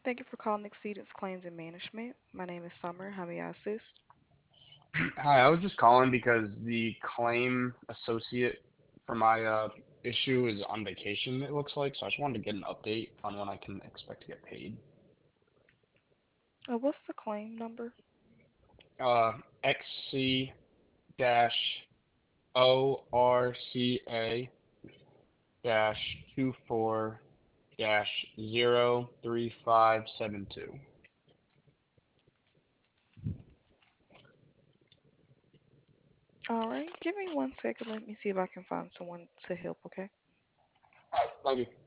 Thank you for calling Exceedance Claims and Management. My name is Summer. How may I assist? Hi, I was just calling because the claim associate for my issue is on vacation, it looks like. So I just wanted to get an update on when I can expect to get paid. What's the claim number? XC dash ORCA dash 24 dash 03572. All right, give me 1 second. Let me see if I can find someone to help, okay? Thank you.